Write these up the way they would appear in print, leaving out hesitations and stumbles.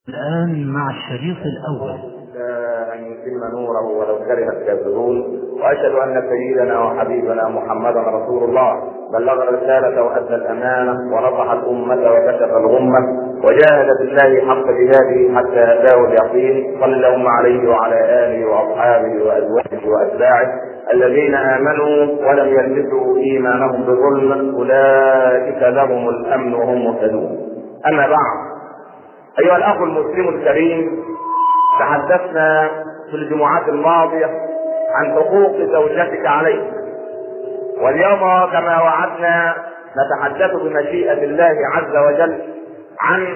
الآن مع الشريط الأول. أن يتم نوره ولو كره الكافرون، وأشهد أن سيدنا وحبيبنا محمدا رسول الله بلغ الرسالة وأدى الأمانة ونصح الأمة وكشف الغمة وجاهد بالله حق جهاده حتى أتاه اليقين. صلى اللهم عليه وعلى آله وأصحابه وأزواجه وأتباعه الذين آمنوا ولم يلبسوا إيمانهم بظلم أولئك لهم الأمن وهم مهتدون. أما بعد، أيها الأخ المسلم الكريم، تحدثنا في الجمعات الماضية عن حقوق زوجتك عليك، واليوم كما وعدنا نتحدث بمشيئة الله عز وجل عن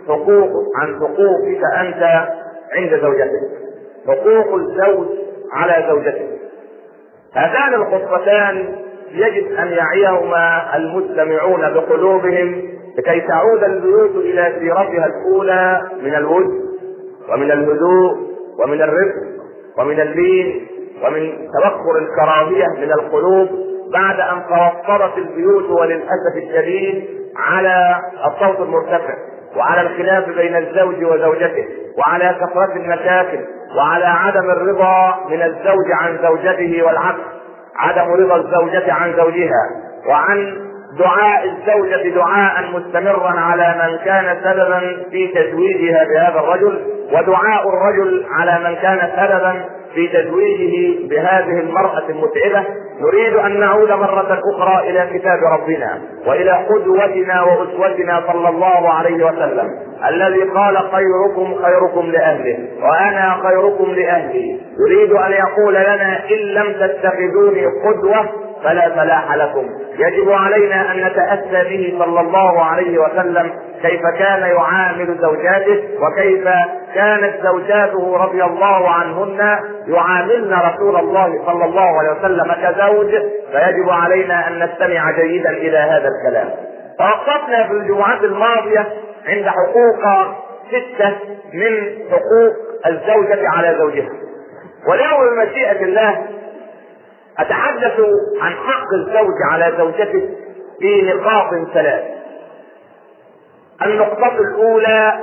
حقوقك أنت عند زوجتك، حقوق الزوج على زوجته. هذان الخطبتان يجب أن يعيهما المستمعون بقلوبهم لكي تعود البيوت إلى سيرتها الأولى من الود ومن الهدوء ومن الرفق ومن اللين ومن تبخر الكراهية من القلوب، بعد أن توفرت البيوت وللأسف الشديد على الصوت المرتفع وعلى الخلاف بين الزوج وزوجته وعلى كثرة المشاكل وعلى عدم الرضا من الزوج عن زوجته والعكس، عدم رضا الزوجة عن زوجها، وعن دعاء الزوجة دعاء مستمرا على من كان سببا في تزويجها بهذا الرجل، ودعاء الرجل على من كان سببا في تزويجه بهذه المرأة المتعبة. نريد أن نعود مرة أخرى إلى كتاب ربنا وإلى قدوتنا وأسوتنا صلى الله عليه وسلم الذي قال: خيركم خيركم لأهله وأنا خيركم لأهلي. يريد أن يقول لنا: إن لم تتخذوني قدوة فلا فلاح لكم. يجب علينا أن نتأسى به صلى الله عليه وسلم، كيف كان يعامل زوجاته وكيف كانت زوجاته رضي الله عنهن يعاملن رسول الله صلى الله عليه وسلم كزوج. فيجب علينا أن نستمع جيدا إلى هذا الكلام. توقفنا في الجمعات الماضية عند حقوق 6 من حقوق الزوجة على زوجها، واليوم بمشيئة الله أتحدث عن حق الزوج على زوجته في نقاط 3. النقطة الأولى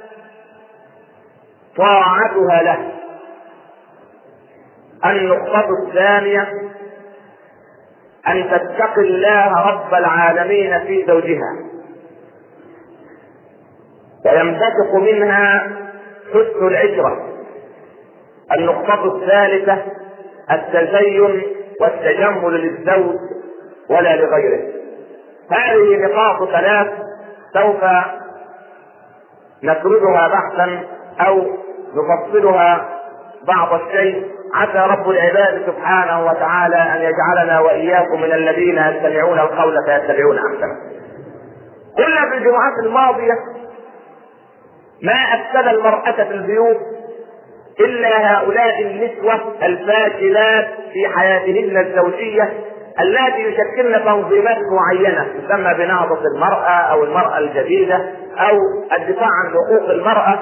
طاعتها له. النقطة الثانية أن تتقي الله رب العالمين في زوجها، وينبثق منها حسن العشرة. النقطة الثالثة التزين والتجمل للزوج ولا لغيره. هذه نقاط 3 سوف نسردها بحثا أو نفصلها بعض الشيء، عسى رب العباد سبحانه وتعالى أن يجعلنا وإياكم من الذين يستمعون القول فيتبعون أحسنه. قلنا في الجمعات الماضية ما أفسد المرأة في البيوت إلا هؤلاء النسوة الفاشلات في حياتهن الزوجية التي يشكلن تنظيمات معينة تسمى بنهضة المرأة أو المرأة الجديدة أو الدفاع عن حقوق المرأة.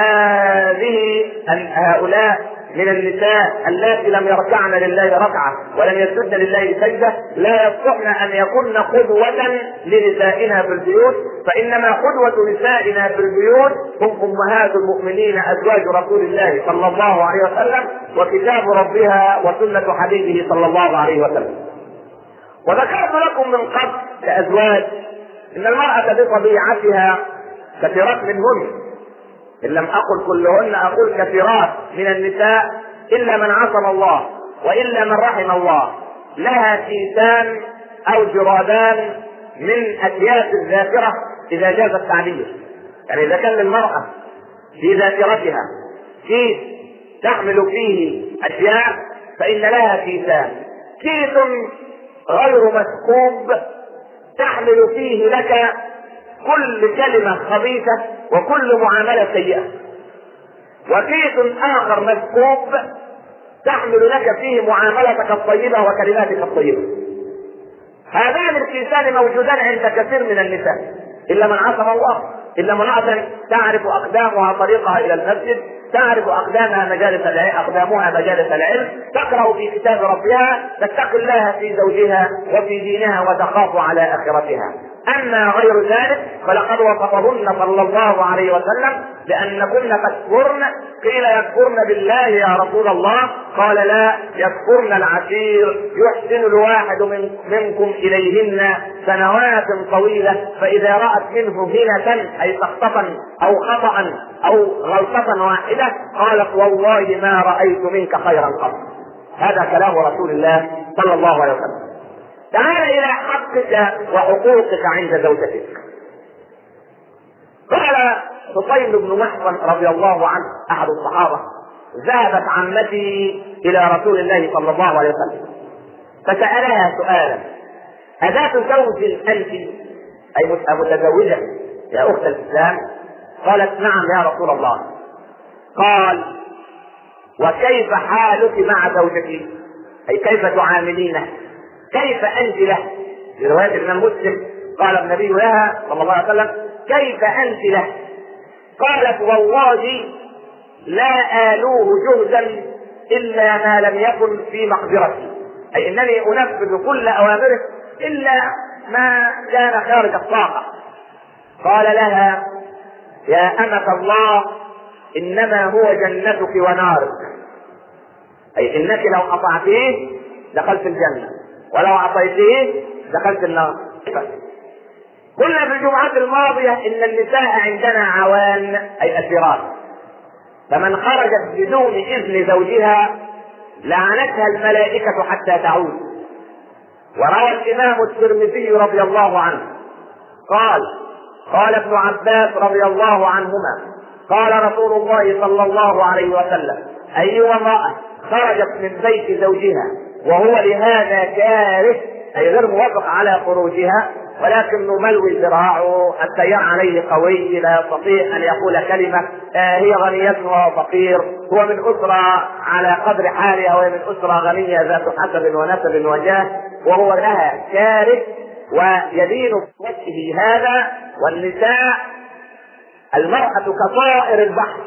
هؤلاء من النساء اللاتي لم يركعن لله ركعة ولم يسجدن لله سجدة لا يصلحن أن يكون قدوة لنسائنا في البيوت، فإنما قدوة نسائنا في البيوت هم أمهات المؤمنين أزواج رسول الله صلى الله عليه وسلم وكتاب ربها وسنة حبيبه صلى الله عليه وسلم. وذكرت لكم من قبل كأزواج إن المرأة بطبيعتها كثيرات منهن، إن لم أقل كلهن أقول كثيرات من النساء إلا من عصم الله وإلا من رحم الله، لها كيسان أو جرادان من أكياس الذاكرة إذا جاز التعبير. يعني إذا كان للمرأة في ذاكرتها كيس تحمل فيه أشياء فإن لها كيسان: كيس غير مسكوب تحمل فيه لك كل كلمة خبيثة وكل معاملة سيئة، وكيس آخر مسكوب تحمل لك فيه معاملتك الطيبة وكلماتك الطيبة. هذان الكيسان موجودان عند كثير من النساء إلا من عصم الله، إلا امرأة تعرف أقدامها طريقها إلى المسجد، تعرف أقدامها مجالس العلم، تقرأ في كتاب ربها، تتقي الله في زوجها وفي دينها وتخاف على آخرتها. أما غير ذلك فلقد وصفهن صلى الله عليه وسلم بأنكن تكفرن. قيل يكفرن بالله يا رسول الله؟ قال لا، يكفرن العشير. يحسن الواحد منكم إليهن سنوات طويلة، فإذا رأت منه هنة أي سقطة أو خطأ أو غلطة واحدة قالت والله ما رأيت منك خيرا قط. هذا كلام رسول الله صلى الله عليه وسلم. تعال إلى حقك وحقوقك عند زوجتك. قال حسين بن محصن رضي الله عنه أحد الصحابة: ذهبت عمتي إلى رسول الله صلى الله عليه وسلم فسألها سؤالا: أذات زوج أنت؟ أي متزوجة يا أخت الإسلام؟ قالت: نعم يا رسول الله. قال: وكيف حالك مع زوجك؟ أي كيف تعاملينه؟ كيف أنت له؟ في رواية الإمام مسلم قال النبي لها صلى الله عليه وسلم: كيف أنت له؟ قالت: والله لا آلوه جهدا إلا ما لم يكن في مقدرتي، أي إنني أنفذ كل أوامره إلا ما كان خارج الطاقة. قال لها: يا أمة الله إنما هو جنتك ونارك، أي إنك لو أطعتيه دخلت الجنة ولو عصيتيه دخلت النار. قلنا في الجمعة الماضية إن النساء عندنا عوان أي أسيرات، فمن خرجت بدون إذن زوجها لعنتها الملائكة حتى تعود. وروى الإمام الترمذي رضي الله عنه قال ابن عباس رضي الله عنهما: قال رسول الله صلى الله عليه وسلم: أيها امرأة خرجت من بيت زوجها وهو لهذا كاره، أي غير موافق على خروجها، ولكنه ملوي ذراعه، التيار عليه قوي، لا يستطيع أن يقول كلمة، هي غنية وهو فقير، هو من أسرة على قدر حالها وهي من أسرة غنية ذات حسب ونسب وجاه، وهو لها كاره ويدين بوجهه هذا. والنساء المرأة كطائر البحر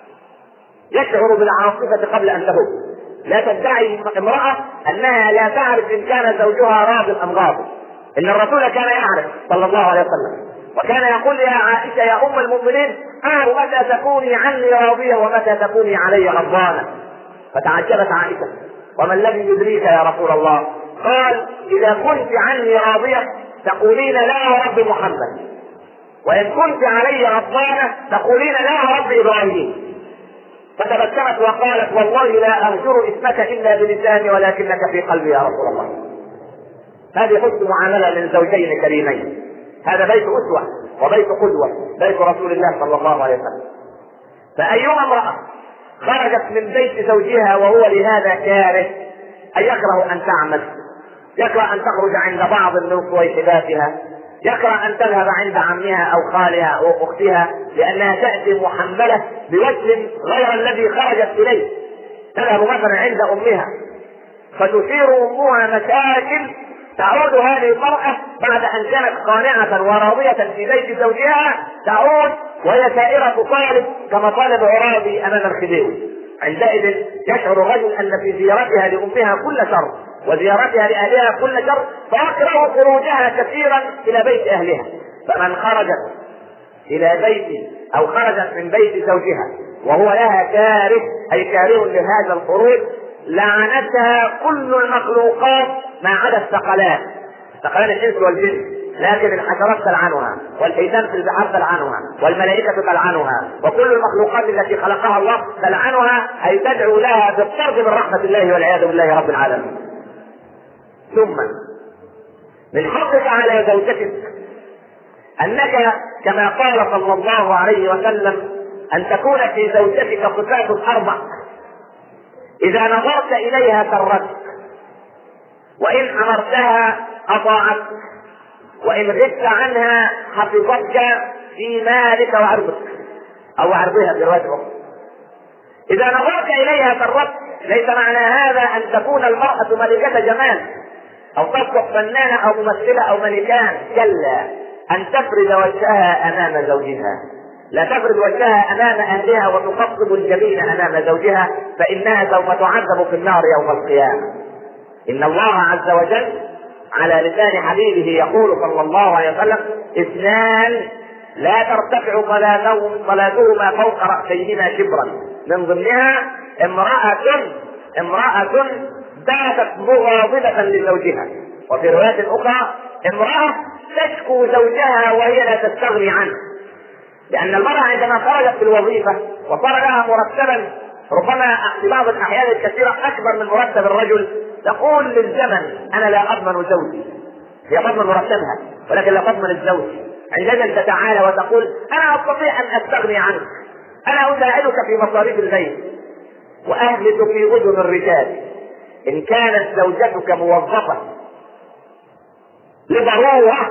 يشعر بالعاصفة قبل أن تهب. لا تدعي امرأة أنها لا تعرف إن كان زوجها راض أم غاضب، إن الرسول كان يعرف صلى الله عليه وسلم، وكان يقول يا عائشة يا أم المؤمنين: أعرف متى تكوني عني راضية ومتى تكوني علي غضبانة. فتعجبت عائشة: وما الذي يدريك يا رسول الله؟ قال: إذا كنت عني راضية تقولين لا ورب محمد، وإن كنت علي غضبانة تقولين لا ورب إبراهيم. فتبسمت وقالت: والله لا أهجر اسمك إلا بلساني ولكنك في قلبي يا رسول الله. هذه حسن معاملة من زوجين كريمين. هذا بيت أسوة وبيت قدوة، بيت رسول الله صلى الله عليه وسلم. فأيما امرأة خرجت من بيت زوجها وهو لهذا كاره، أي يكره أن تعمل، يكره أن تخرج عند بعض من صويحباتها، يكره أن تذهب عند عمها أو خالها أو أختها، لأنها تأتي محملة بوجه غير الذي خرجت إليه. تذهب مثلا عند أمها فتثير أمها مشاكل، تعود هذه المرأة بعد أن كانت قانعة وراضية في بيت زوجها، تعود وهي سائرة طالب كمطالب عرابي أمام الخديوي. عندئذ يشعر الرجل أن في زيارتها لأمها كل شر وزيارتها لأهلها كل شر، فيكره خروجها كثيرا إلى بيت أهلها. فمن خرجت إلى بيت أو خرجت من بيت زوجها وهو لها كاره، أي كاره لهذا الخروج، لعنتها كل المخلوقات ما عدا الثقلان الإنس والجن، لكن الحشرات تلعنها، والحيتان في البحر تلعنها، والملائكة تلعنها، وكل المخلوقات التي خلقها الله تلعنها، أي تدعو لها بالطرد من رحمة الله والعياذ بالله رب العالمين. ثم من حقك على زوجتك أنك كما قال صلى الله عليه وسلم أن تكون في زوجتك صفات 4: إذا نظرت إليها سرتك، وإن أمرتها أطاعتك، وإن غبت عنها حفظتك في مالك وعرضك أو عرضها في رواية أخرى. إذا نظرت إليها سرتك ليس معنى هذا أن تكون المرأة ملكة جمال أو تصبح فنانة أو ممثلة أو ملكان، كلا، أن تفرد وجهها أمام زوجها، لا تفرد وجهها أمام أهلها وتقصب الجبين أمام زوجها، فإنها سوف تعذب في النار يوم القيامة. إن الله عز وجل على لسان حبيبه يقول صلى الله عليه وسلم: اثنان لا ترتفع صلاتهما فوق رأسيهما شبرا، من ضمنها امرأة باتت مغاضبة لزوجها، وفي رواية أخرى امرأة تشكو زوجها وهي لا تستغني عنه. لأن المرأة عندما خرجت في الوظيفة وصار لها مرتبا ربما في بعض الأحيان الكثيرة أكبر من مرتب الرجل، تقول للزمن: أنا لا أضمن زوجي. هي تضمن مرتبها ولكن لا تضمن الزوج. عندما تتعالى وتقول: أنا أستطيع أن أستغني عنك، أنا أساعدك في مصاريف البيت. وأهلك في أذن الرجال: إن كانت زوجتك موظفة لضرورة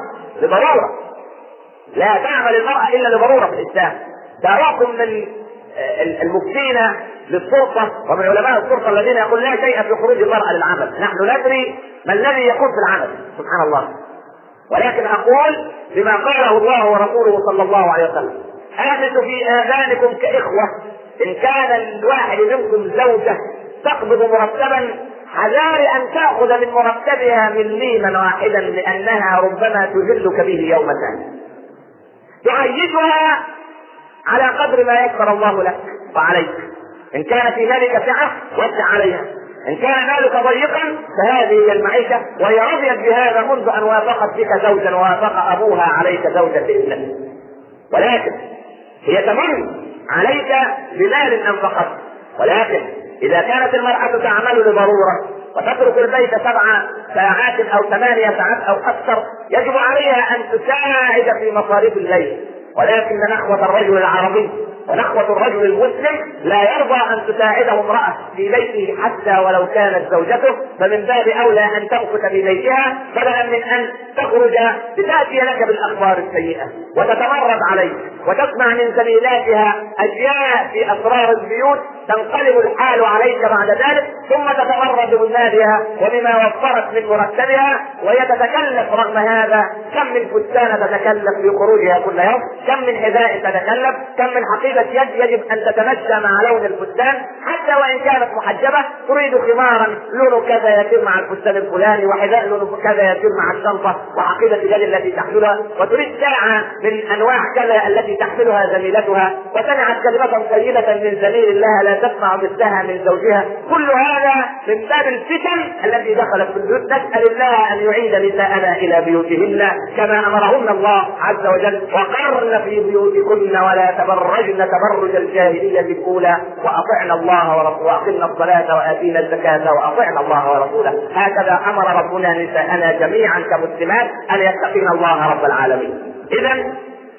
لا تعمل المرأة إلا لضرورة في الإسلام. دعوكم من المفتين للسلطة ومن علماء السلطة الذين يقول لا شيء في خروج المرأة للعمل، نحن ندري ما الذي يكون في العمل سبحان الله، ولكن أقول بما قاله الله ورسوله صلى الله عليه وسلم: أهدت في آذانكم كإخوة، إن كان الواحد منكم زوجة تقبض مرتبا حذار أن تأخذ من مرتبها مليما واحدا، لأنها ربما تذلك به يوم ثاني. تعيشها على قدر ما يسر الله لك وعليك. إن كان في مالك سعة وسع عليها، إن كان مالك ضيقا فهذه هي المعيشة، وهي رضيت بهذا منذ أن وافقت بك زوجا ووافق أبوها عليك زوجا بإذنه. ولكن هي تمن عليك بمال أنفقته، ولكن إذا كانت المرأة تعمل لضرورة وتترك البيت 7 ساعات أو 8 ساعات أو أكثر، يجب عليها أن تساعد في مصاريف الليل. ولكن نخوة الرجل العربي ونخوة الرجل المسلم لا يرضى أن تساعده امرأة في بيته حتى ولو كانت زوجته، فمن باب أولى أن تمكث في بيتها بدلا من أن تخرج لتأتي لك بالأخبار السيئة وتتمرد عليك وتسمع من زميلاتها أشياء في أسرار البيوت، تنقلب الحال عليك بعد ذلك، ثم تتمرد بمالها وبما وفرت من مرتبها، وهي تتكلف رغم هذا. كم من فستان تتكلف في خروجها كل يوم، كم من حذاء تتكلف، كم من حقيبة يد يجب أن تتمشى مع لون الفستان، حتى وإن كانت محجبة تريد خمارا لونه كذا يتم مع الفستان الفلاني، وحذاء لونه كذا يتم مع الشنطة وحقيبة اليد التي تحملها، وتريد ساعة من أنواع كذا التي تحملها زميلتها، وسمعت كلمة طيبة من زميل لها لا تسمع مثلها من زوجها. كل هذا من باب الفتن التي دخلت في البيوت. نسأل الله أن يعيد نساءنا إلى بيوتهن كما أمرهن الله عز وجل: وقرن في بيوتكن ولا تبرجن تبرج الجاهلية الأولى، وأطعنا الله ورسوله، وأقمنا الصلاة وآتينا الزكاة وأطعنا الله ورسوله. هكذا أمر ربنا نساءنا جميعا كمسلمات أن يتقين الله رب العالمين. إذن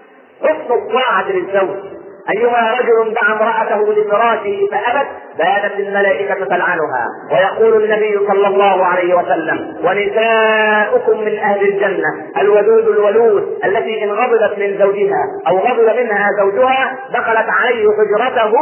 حسن الطاعة للزوج: أيما رجل دعا امرأته لفراشه فأبت باتت الملائكة تلعنها. ويقول النبي صلى الله عليه وسلم: ونساؤكم من أهل الجنة الودود الولود، التي إن غضبت من زوجها أو غضب منها زوجها دخلت عليه حجرته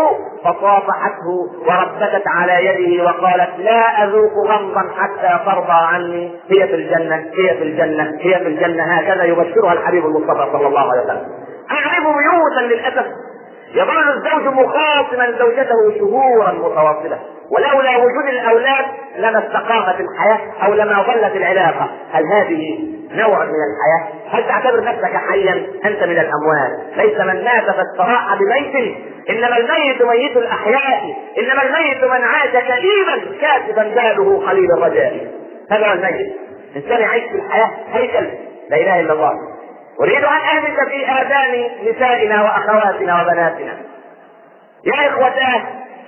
فصافحته وربتت على يده وقالت: لا أذوق غمضا حتى ترضى عني، هي في الجنة هي في الجنة هي في الجنة. هكذا يبشرها الحبيب المصطفى صلى الله عليه وسلم. أعرف بيوتا للأسف يظل الزوج مخاصما زوجته شهورا متواصلة، ولولا وجود الأولاد لما استقامت الحياة أو لما ظلت العلاقة. هل هذه نوع من الحياة؟ هل تعتبر نفسك حيا؟ أنت من الأموات. ليس من مات فاستراح بميت، إنما الميت ميت الأحياء، إنما الميت من عاش كئيبا كاتبا باله قليل الرجاء. هذا هو الميت. إنسان يعيش في الحياة هيكل لا إله إلا الله. أريد أن أهدك في آذان نسائنا وأخواتنا وبناتنا. يا إخوتاه،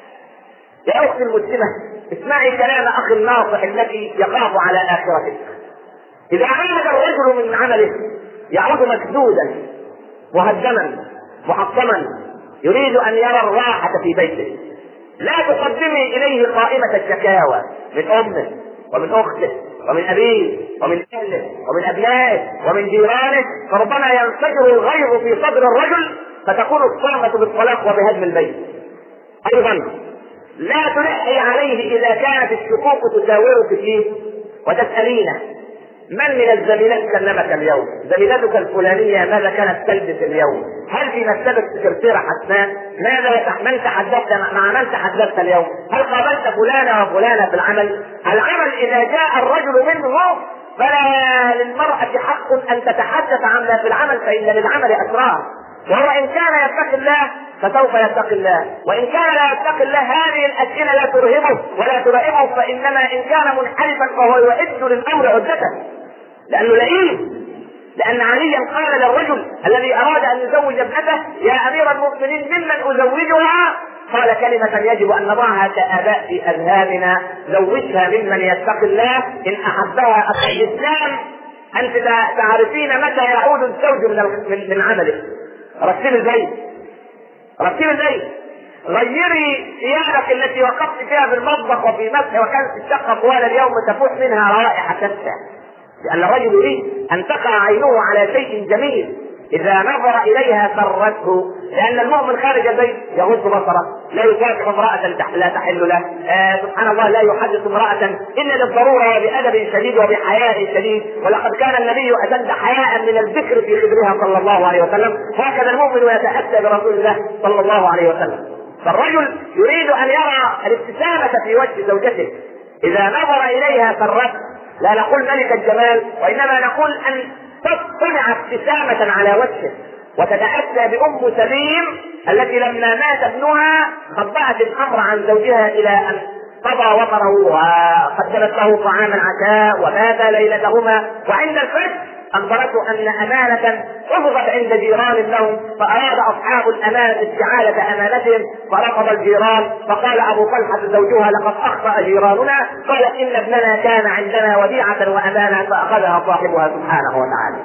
يا أختي المسلمة، اسمعي كلام أخي الناصح الذي يخاف على آخرتك. إذا عاد الرجل من عمله يعود مسدودا مهدما محطما، يريد أن يرى الراحة في بيته، لا تقدمي إليه قائمة الشكاوى من أمه ومن أخته ومن أبيه ومن أهله ومن أبنائه ومن جيرانه، فربما ينفجر الغيظ في صدر الرجل فتكون الصعبة بالطلاق وبهدم البيت. أيضا لا تلحي عليه إذا كانت الشكوك تساورك فيه وتسألينه: من من الزميلات كلمك اليوم؟ زميلتك الفلانية ماذا كانت تلبس اليوم؟ هل في مكتبك سكرتيرة حسناء؟ من تحدثت مع من تحدثت اليوم؟ هل قابلت فلانة وفلانة في العمل؟ العمل إذا جاء الرجل منه فلا للمرأة حق ان تتحدث عما في العمل، فان للعمل اسرار. وهو ان كان يتقي الله فسوف يتقي الله، وان كان لا يتقي الله هذه الاسئله لا ترهبه ولا ترائبه، فانما ان كان منحرفا فهو يعد للامر عدته، لانه لئيم. لان عليا قال للرجل الذي اراد ان يزوج ابنته: يا امير المؤمنين ممن ازوجها؟ قال: كلمة يجب ان نضعها كآباء في اذهاننا: زوجها ممن يتقي الله، ان احبها اخي الاسلام. انت تعرفين متى يعود الزوج من عمله. رتبي البيت، رتبي البيت، غيري ثيابك التي وقفت فيها في المطبخ وفي مسح وكانت الشقه طوال اليوم تفوح منها روائح شتى، لان الرجل يريد ان تقع عينه على شيء جميل اذا نظر اليها سرته، لان المؤمن خارج البيت يغض بصره، لا يكافح امراه لا تحل له، سبحان الله، لا يحدث امراه الا للضروره وبادب شديد وبحياء شديد، ولقد كان النبي اشد حياء من الذكر في خدرها صلى الله عليه وسلم، هكذا المؤمن يتاتى برسول الله صلى الله عليه وسلم. فالرجل يريد ان يرى الابتسامه في وجه زوجته، اذا نظر اليها سرته، لا نقول ملك الجمال، وانما نقول ان تطلع ابتسامة على وجهه، وتتأتى بأم سليم التي لما مات ابنها خبأت الأمر عن زوجها إلى أن قضى وطره وقدمت له طعاما عشاء وبات ليلتهما، وعند الفجر أخبرته أن أمانة حفظت عند جيران لهم، فأراد أصحاب الأمانة استعادة أمانتهم، فرفض الجيران، فقال أبو طلحة زوجها: لقد أخطأ جيراننا، قالت: إن ابننا كان عندنا وديعة وأمانة فأخذها صاحبها سبحانه وتعالى.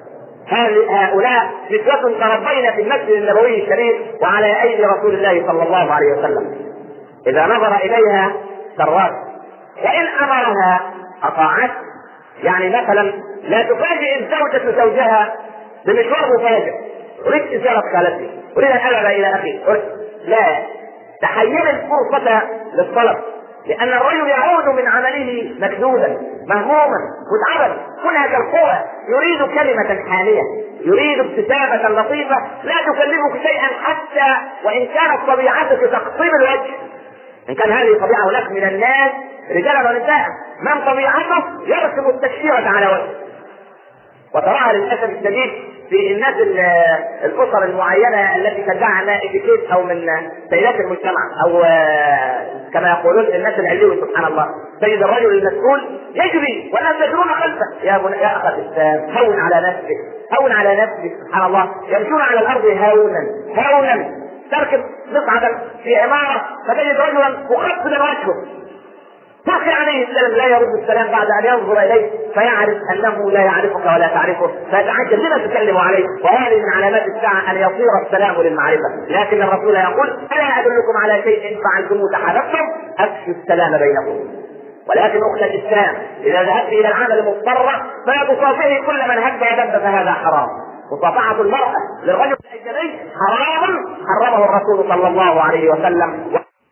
هؤلاء نسوة تربين في المسجد النبوي الشريف وعلى أيدي رسول الله صلى الله عليه وسلم، إذا نظر إليها سرت، وإن أمرها أطاعت. يعني مثلا لا تفاجئ الزوجة زوجها بمشوار مفاجئ: أريد إزالة خالتي، أريد أن أذهب إلى أخي، لا، تحين الفرصة للطلب، لأن الرجل يعود من عمله مكدودا مهموما متعبا منهك القوى، يريد كلمة حانية، يريد ابتسامة لطيفة لا تكلفك شيئا، حتى وإن كانت طبيعتك تقطيب الوجه. إن كان هذه طبيعة هناك من الناس رجالا ونساء من طبيعته يرسم التشكيرة على وجهه، وتراها للأسف الشديد في الناس الأسر المعينة التي تدعى انها اتيكيت او من سيدات المجتمع، او كما يقولون الناس العلوي. سبحان الله، سيد الرجل المسؤول يجري والناس يجرون خلفه: يا اخ الاسلام، هون على نفسك، هون على نفسك. سبحان الله، يمشون على الارض هونا. تركب مصعدا في عمارة فتجد رجلا مخفضا وجهه، تأخي عليه السلام لا يرد السلام بعد ان ينظر اليه فيعرف انه لا يعرفك ولا تعرفه، فيتعجب لما تسلم عليه. وهذه من علامات الساعه ان يصير السلام للمعرفه. لكن الرسول يقول: الا ادلكم على شيء فعلتم تحاببتم افشوا السلام بينكم. ولكن اخت الاسلام، اذا ذهبت الى العمل مضطره فلا تصافحي كل من هب ودب، فهذا حرام. مصافحه المراه للرجل الاجنبي حرام حرمه الرسول صلى الله عليه وسلم،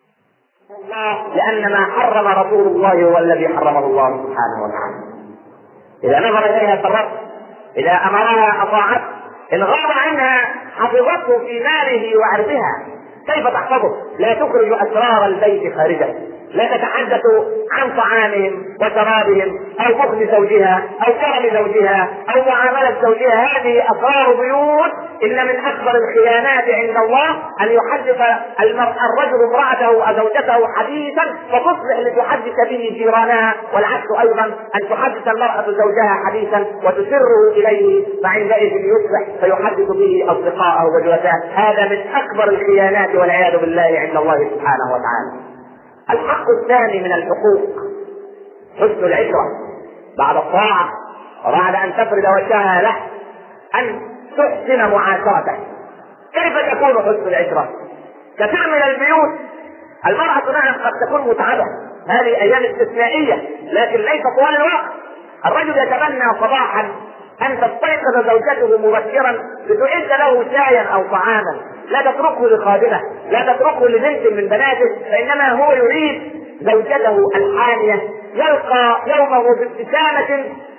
لأن ما حرم رسول الله هو الذي حرمه الله سبحانه وتعالى. إذا نظر إليها سرت، إذا أمرها أطاعت، إن غاب عنها حفظته في ماله وعرضها. كيف تحفظه؟ لا تخرج أسرار البيت خارجه، لا تتحدث عن طعامهم وشرابهم أو بخل زوجها أو كرم زوجها أو معاملة زوجها. هذه أسرار بيوت. إن من أكبر الخيانات عند الله أن يحدث الرجل امرأته أو زوجته حديثا فتصبح لتحدث به جيرانها، والعكس أيضا أن تحدث المرأة زوجها حديثا وتسره إليه، فعندئذ يصبح فيحدث به أصدقاءه وزوجاته. هذا من أكبر الخيانات والعياذ بالله عند الله سبحانه وتعالى. الحق الثاني من الحقوق حسن العشرة بعد الطاعة، وبعد أن تفرد وجهها له أن تحسن معاشرته. كيف تكون حسن العشرة؟ كثير من البيوت المرأة نعم قد تكون متعبة، هذه أيام استثنائية لكن ليس طوال الوقت. الرجل يتمنى صباحا أن تستيقظ زوجته مبكرا لتعد له شايا أو طعاما، لا تتركه لخادمه، لا تتركه لبنت من بناته، فإنما هو يريد زوجته الحانية يلقى يومه بابتسامة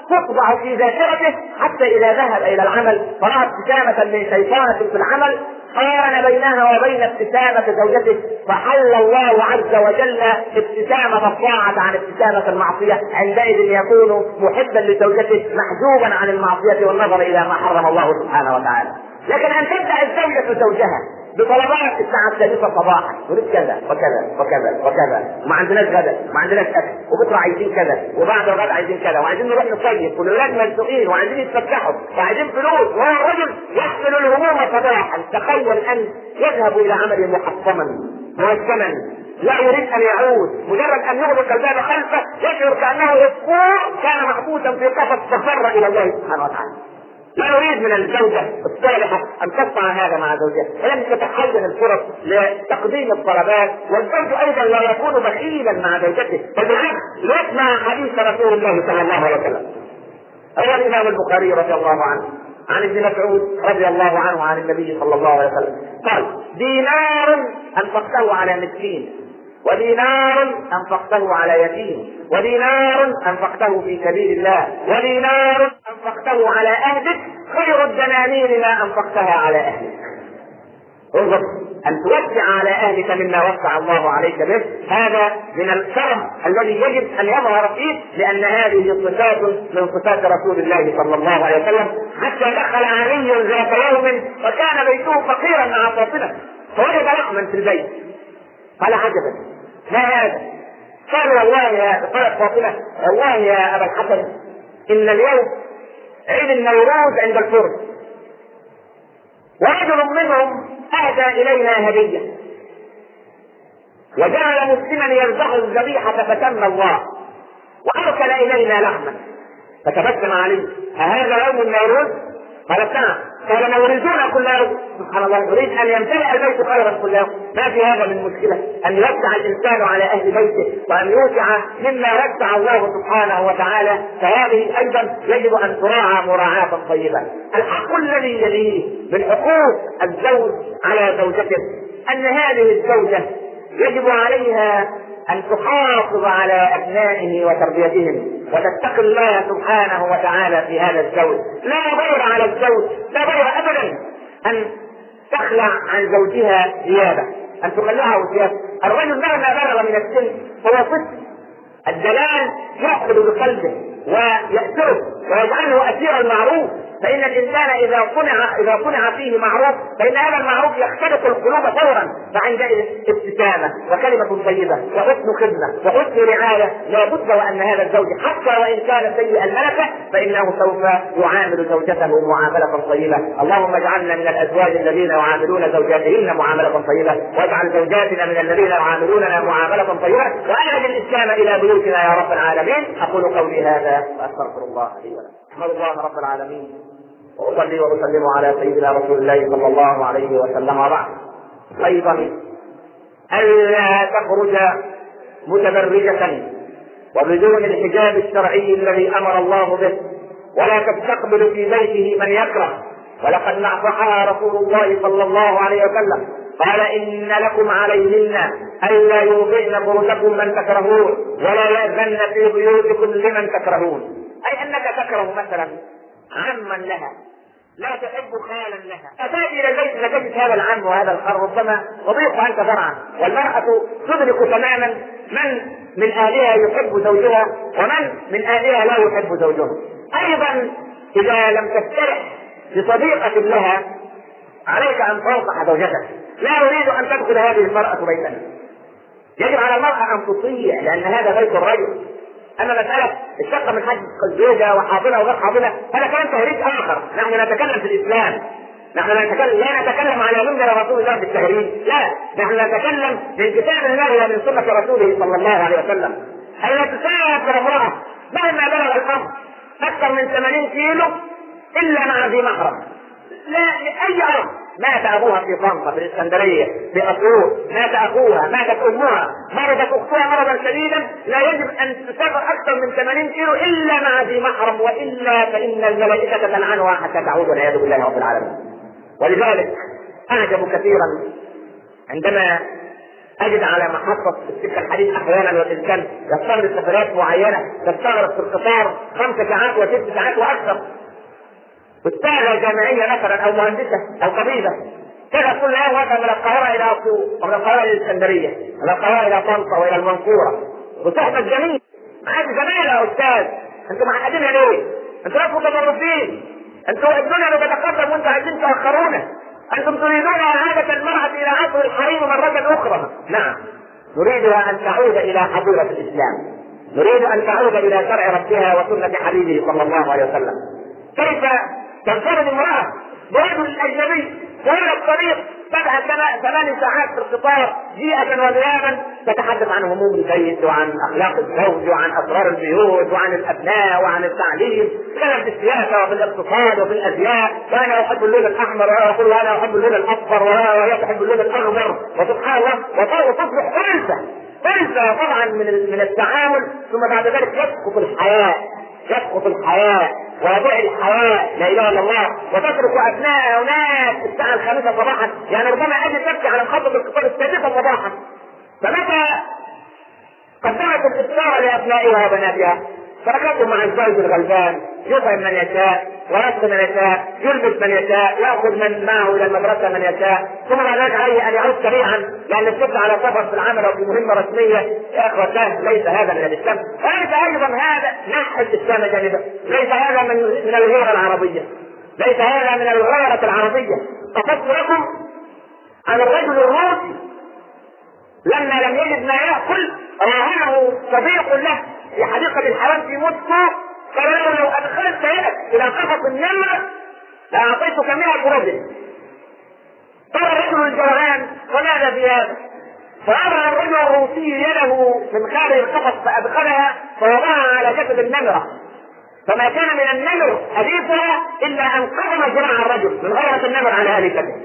تطبع في ذاكرته حتى إذا ذهب إلى العمل فرأى ابتسامة من شيطانة في العمل قارن بينها وبين ابتسامة زوجته، فحل الله عز وجل ابتسامة الطاعة عن ابتسامة المعصية. عندئذ يكون محبا لزوجته محجوبا عن المعصية والنظر إلى ما حرم الله سبحانه وتعالى. لكن أن تبدأ الزوجة زوجها بطلبات الساعة 3 صباحا، نريد كذا وكذا وكذا وكذا، ما عندناش غدا، ما عندناش اكل، وبكره عايزين كذا، وبعد الغد عايزين كذا، وعايزين نروح نصيف، والولاد مسؤولين، وعايزين يتفسحوا، وعايزين فلوس، وهو الرجل يحمل الهموم صباحا. تخيل ان يذهب الى عمل محطما موسما لا يريد ان يعود، مجرد ان يغلق الباب خلفه يشعر كانه اسبوع كان محبوسا في قفص ففر الى الله سبحانه وتعالى. لا يريد من الزوجة الصالحة أن تصنع هذا مع زوجها، ولم تتحين الفرص لتقديم الطلبات، والزوج أيضا لا يكون بخيلا مع زوجته، بل بالعكس يسمع حديث رسول الله صلى الله عليه وسلم. روى الإمام البخاري رضي الله عنه عن ابن مسعود رضي الله عنه عن النبي صلى الله عليه وسلم قال: دينار أنفقته على مسكين، ودينار أنفقته على يتيم، ودينار أنفقته في سبيل الله، ودينار أنفقته على أهلك خير الدنانير ما أنفقتها على أهلك. انظر، أن توسع على أهلك مما وسع الله عليك به، هذا من الكرم الذي يجب أن يظهر فيه، لأن هذه صفات من صفات رسول الله صلى الله عليه وسلم. حتى دخل علي ذات يوم وكان بيته فقيرا مع فاطمة، فوجد لحما في البيت، قال: عجبا، ما هذا؟ قال: قالت فاطمة: والله يا أبا الحسن إن اليوم عيد النوروز عند الفرس، ورجل منهم أهدى إلينا هدية، وجعل مسلما يذبح الذبيحة فتم الله، وأرسل إلينا لحما. فتبسم عليه: أهذا يوم النوروز؟ قالت: نعم. قال: نورزون كل يوم. سبحان الله، يريد ان يمتلئ البيت خيرا كل يوم. ما في هذا من مشكله ان يوسع الانسان على اهل بيته، وان يوسع مما وسع الله سبحانه وتعالى، فهذه ايضا يجب ان تراعى مراعاه طيبه. الحق الذي يليه من حقوق الزوج على زوجته ان هذه الزوجه يجب عليها أن تحافظ على أبنائه وتربيتهم، وتتقي الله سبحانه وتعالى في هذا الزوج. لا ضير على الزوج، لا ضير أبدا أن تخلع عن زوجها ثيابه، أن تخلعه ثيابه. الرجل مهما بلغ من السن هو طفل، الدلال يأخذ بقلبه ويأسره ويجعله أسير المعروف، فإن الإنسان إذا صنع فيه معروف فإن هذا المعروف يخترق القلوب فورا. فعندئذ ابتسامة وكلمة طيبة وحسن خدمة وحسن رعاية، لا بد وأن هذا الزوج حتى وإن كان سيء الملكة فإنه سوف يعامل زوجته معاملة طيبة. اللهم اجعلنا من الأزواج الذين يعاملون زوجاتهن معاملة طيبة، واجعل زوجاتنا من الذين يعاملوننا معاملة طيبة، وأعد الإسلام إلى بيوتنا يا رب العالمين. أقول قولي هذا وأستغفر الله لي ولكم. أحمد الله رب العالمين وأصلي وأسلم على سيدنا رسول الله صلى الله عليه وسلم. وبعد، أيضا ألا تخرج متبرجة وبدون الحجاب الشرعي الذي أمر الله به، ولا تستقبل في بيته من يكره. ولقد نصحها رسول الله صلى الله عليه وسلم، قال: إن لكم عليهن ألا يوضعن فرجكم من تكرهون، ولا يأذن في بيوتكم لمن تكرهون. أي أنك تكره مثلا عما لها، لا تحب خالا لها، أتأتي إلى البيت فتجد هذا العم وهذا الخال ربما تضيق أنت فرعا، والمرأة تدرك تماما من أهلها يحب زوجها ومن من أهلها لا يحب زوجها. أيضا إذا لم تسترح بصديقة لها عليك أن تنصح زوجتك. لا أريد أن تدخل هذه المرأة بيتنا، يجب على المرأة أن تطيع، لأن هذا بيت الرجل. أما مسألة الشقة من حج الزوجة وحاضنة وغير حاضنة هذا كلام تهريج آخر. نحن نتكلم في الإسلام، نحن لا نتكلم على منبر رسول الله بالتهريج، لا، نحن نتكلم من كتاب الله ومن سنة رسوله صلى الله عليه وسلم. ألا تسافر امرأة مهما بلغ الأمر أكثر من 80 كيلو إلا مع ذي محرم، لا لأي أرض. مات أبوها في طنطا في الإسكندرية في أسيوط، مات أخوها، ماتت أمها، مرضت أختها مرضا شديدا، لا يجب أن تسافر أكثر من 80 كيلو إلا مع ذي محرم، وإلا فإن الملائكة تلعنها حتى تعود والعياذ بالله رب العالمين. ولذلك أعجب كثيرا عندما اجد على محطه السكه الحديد احيانا والانسان يستغرق سفرات معينه تستغرق في القطار 5 ساعات و6 ساعات واكثر. استاذه جامعيه مثلا او مهندسه او طبيبه كذا كل يوم واحده من القاهره الى اسيوط ومن القاهره الى الاسكندريه ومن القاهره الى طنطا والى المنصوره وصحبه جميل. عايز زميل يا استاذ، انتوا معقدينها ليه؟ انتوا ناس متطرفين، انتوا الدنيا بتتقدم وانتوا عايزين تاخرونا، انتم تريدون اعاده المراه الى عصر الحريم مره اخرى. نعم، نريدها ان تعود الى حضوره الاسلام، نريد ان تعود الى شرع ربها وسنه حبيبه صلى الله عليه وسلم. كيف تنفرد امراه برجل اجنبي وهي الطريق تبعد 8 ساعات في القطار جيئة وذهابا تتحدث عن هموم البيت وعن اخلاق الزوج وعن اسرار البيوت وعن الابناء وعن التعليم، كلام في السياسه وفي الاقتصاد وفي الازياء، وانا احب اللون الاحمر ويقول وانا احب اللون الاصفر وهي تحب اللون الاخضر، وسبحان الله وتصبح انثى طبعا من التعامل. ثم بعد ذلك يسقط الحياء ويضيع الحياء، لا اله الا الله، وتترك ابنائها هناك الساعه 5 صباحا، يعني ربما اجي تبكي على محطه القطار 6 صباحا. فمتى قدمت الافطار لابنائها وبناتها تركتهم مع الزوج الغلبان يطعم من يشاء ويسقي من يشاء، يلبس من يشاء، ياخذ من معه الى المدرسه من يشاء، ثم بعد ذلك عليه ان يعود سريعا لان الست على سفر في العمل او في مهمه رسميه. يا اخوتان، ليس هذا من الاسلام، وليس ايضا هذا نحو الاسلام جانبا، ليس هذا من الغيره العربيه، ليس هذا من الغيره العربيه. قصدت لكم عن الرجل الروسي لما لم يجد ما ياكل راهنه صديق له في حديقه الحيوان في موسكو، قال له لو ادخلت يدك الى قفص النمر لاعطيتك 100 روبل. قال الرجل الجوعان وماذا بهذا؟ فأمر الرجل الروسي يده من خارج القفص فادخلها فوضعها على جسد النمره، فما كان من النمر حديثها الا ان قدم ذراع الرجل من غيرة النمر على هلكته.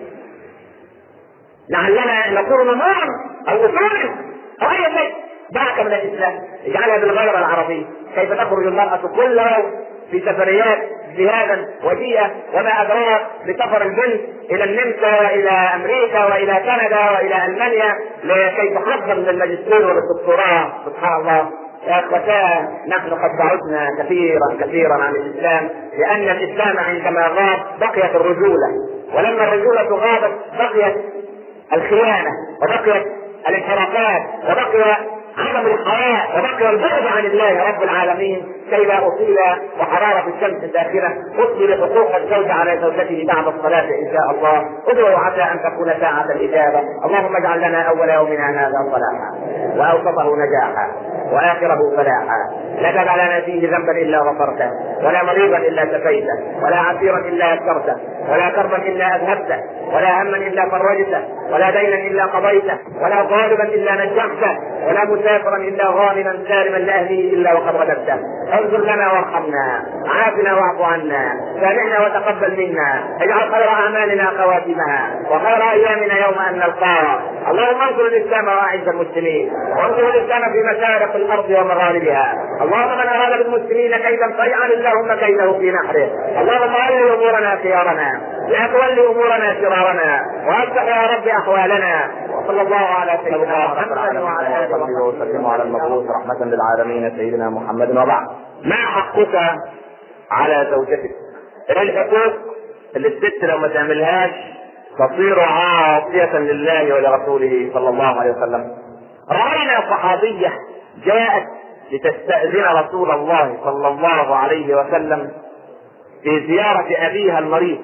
لعلنا نكون نمورا او اصولا او اي شيء. دعك من الاسلام، اجعلها بالغيره العربيه. كيف تخرج المراه كل يوم في سفريات جهادا وجيئه وما ادراك بسفر البنت الى النمسا والى امريكا والى كندا والى المانيا لكي تحضر للماجستير والدكتوراه. سبحان الله يا اخوتان، نحن قد بعدنا كثيرا عن الاسلام، لان الاسلام عندما غاب بقيت الرجوله، ولما الرجوله غابت بقيت الخيانه وبقيت الانحرافات وبقي عدم الحياء وبقي البعد عن الله رب العالمين. كي لا اصيب وحراره الشمس الداخله اصبر لحقوق الزوج على زوجته بعد الصلاه ان شاء الله. ادعوا عسى ان تكون ساعه الاجابه. اللهم اجعل لنا اول يومنا هذا صلاحا واوسطه نجاحا واخره فلاحا، لا تدع لنا فيه ذنبا الا غفرته، ولا مريضا الا شفيته، ولا عسيرا الا يسرته، ولا كربا الا اذهبته، ولا هما الا فرجته، ولا دينا الا قضيته، ولا طالبا الا نجحته، ولا مسافرا الا غانما سالما لاهله الا وقد رددته. اغفر لنا وارحمنا، عافنا واعف عنا، سامحنا وتقبل منا، اجعل خير اعمالنا خواتمها وخير ايامنا يوم ان نلقاك. اللهم انصر الاسلام واعز المسلمين، وانصر الاسلام في مشارق الارض ومغاربها. اللهم من اراد بالمسلمين كيدا فاجعل اللهم كيده في نحره. اللهم ول امورنا خيارنا، لا تولي امورنا شرارنا، واصلح يا رب احوالنا. وصلى الله على سيدنا محمد وعلى اله وصحبه وسلم على المبعوث رحمه للعالمين سيدنا محمد. وبعد، ما حقك على زوجتك؟ ايه الحقوق اللي الست لو ما تعملهاش تصير عاصية لله ولرسوله صلى الله عليه وسلم؟ رأينا صحابية جاءت لتستأذن رسول الله صلى الله عليه وسلم في زيارة أبيها المريض،